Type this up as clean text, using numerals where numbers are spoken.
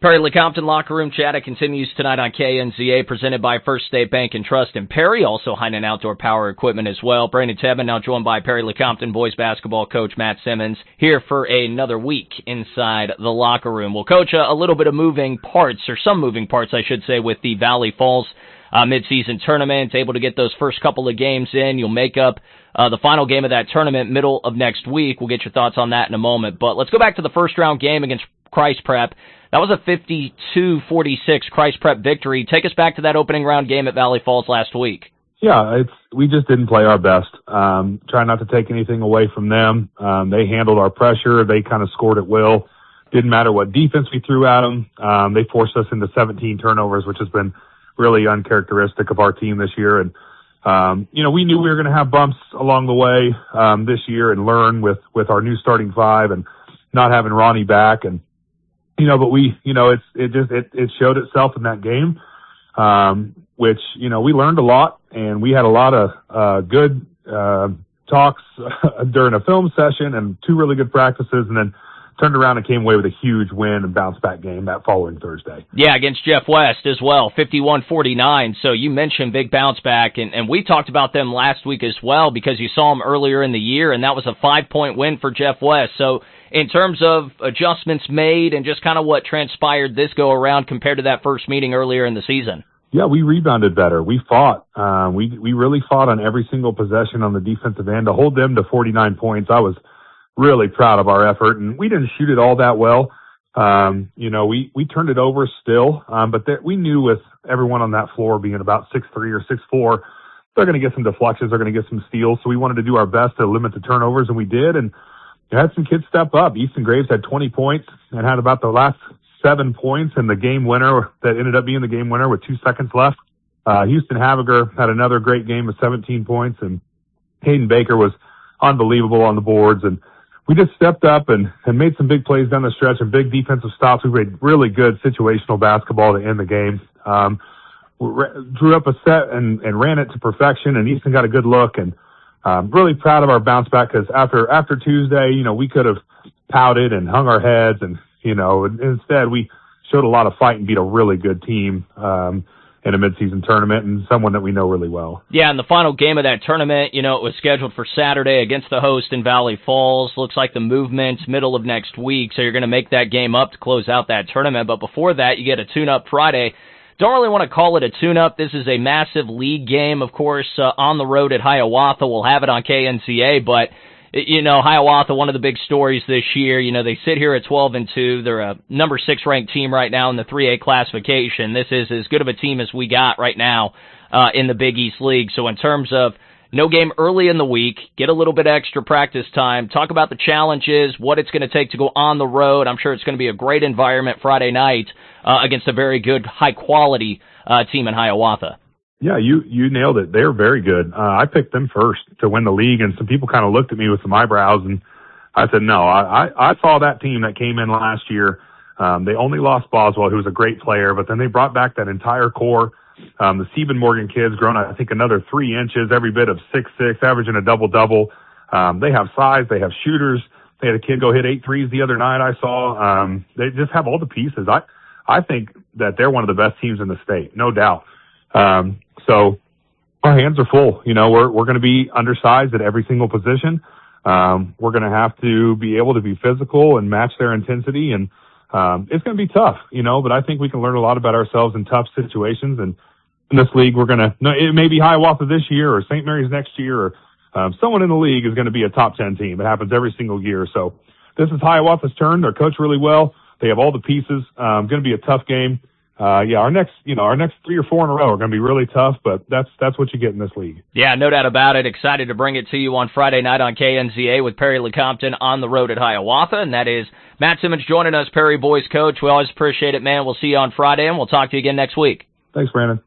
Perry Lecompton Locker Room Chatter continues tonight on KNZA, presented by First State Bank and Trust in Perry, also Heinen Outdoor Power Equipment as well. Brandon Tedman now joined by Perry Lecompton boys basketball coach Matt Simmons here for another week inside the locker room. Well, Coach, a little bit of moving parts, or some moving parts, I should say, with the Valley Falls midseason tournament, able to get those first couple of games in. You'll make up the final game of that tournament middle of next week. We'll get your thoughts on that in a moment. But let's go back to the first round game against Christ Prep. That was a 52-46 Christ Prep victory. Take us back to that opening round game at Valley Falls last week. Yeah, we just didn't play our best. Try not to take anything away from them. They handled our pressure. They kind of scored at will. Didn't matter what defense we threw at them. They forced us into 17 turnovers, which has been really uncharacteristic of our team this year. And, we knew we were going to have bumps along the way, this year and learn with our new starting five and not having Ronnie back. And, but it showed itself in that game, which, we learned a lot and we had a lot of, good, talks during a film session and two really good practices, and then turned around and came away with a huge win and bounce back game that following Thursday. Yeah, against Jeff West as well, 51-49. So you mentioned big bounce back, and we talked about them last week as well because you saw them earlier in the year, and that was a 5-point win for Jeff West. So in terms of adjustments made and just kind of what transpired this go around compared to that first meeting earlier in the season. Yeah, we rebounded better. We fought. We really fought on every single possession on the defensive end to hold them to 49 points. I was really proud of our effort, and we didn't shoot it all that well. We turned it over still, but we knew with everyone on that floor being about 6'3" or 6'4", they're going to get some deflections, they're going to get some steals. So we wanted to do our best to limit the turnovers, and we did. And we had some kids step up. Easton Graves had 20 points and had about the last 7 points in the game winner that ended up being the game winner with 2 seconds left. Houston Haviger had another great game with 17 points, and Hayden Baker was unbelievable on the boards. And we just stepped up and made some big plays down the stretch and big defensive stops. We played really good situational basketball to end the game. Drew up a set and ran it to perfection, and Easton got a good look. And really proud of our bounce back because after Tuesday, we could have pouted and hung our heads, and instead we showed a lot of fight and beat a really good team in a midseason tournament and someone that we know really well. Yeah, and the final game of that tournament, it was scheduled for Saturday against the host in Valley Falls. Looks like the movement's middle of next week, so you're going to make that game up to close out that tournament. But before that, you get a tune-up Friday. Don't really want to call it a tune-up. This is a massive league game, of course, on the road at Hiawatha. We'll have it on KNCA, but Hiawatha, one of the big stories this year, they sit here at 12-2. They're a number 6 ranked team right now in the 3A classification. This is as good of a team as we got right now, in the Big East League. So in terms of no game early in the week, get a little bit extra practice time, talk about the challenges, what it's going to take to go on the road. I'm sure it's going to be a great environment Friday night, against a very good, high quality, team in Hiawatha. Yeah, you nailed it. They're very good. I picked them first to win the league, and some people kind of looked at me with some eyebrows, and I said, no, I saw that team that came in last year. They only lost Boswell, who was a great player, but then they brought back that entire core. The Stephen Morgan kids grown, I think, another 3 inches, every bit of 6'6", averaging a double-double. They have size. They have shooters. They had a kid go hit 8 threes the other night I saw. They just have all the pieces. I think that they're one of the best teams in the state, no doubt. So our hands are full. We're going to be undersized at every single position. We're going to have to be able to be physical and match their intensity. And, it's going to be tough, but I think we can learn a lot about ourselves in tough situations. And in this league, it may be Hiawatha this year or St. Mary's next year, or, someone in the league is going to be a top 10 team. It happens every single year. So this is Hiawatha's turn. They're coached really well. They have all the pieces. Going to be a tough game. Our next 3 or 4 in a row are going to be really tough, but that's what you get in this league. Yeah, no doubt about it. Excited to bring it to you on Friday night on KNZA with Perry Lecompton on the road at Hiawatha, and that is Matt Simmons joining us, Perry boys coach. We always appreciate it, man. We'll see you on Friday, and we'll talk to you again next week. Thanks, Brandon.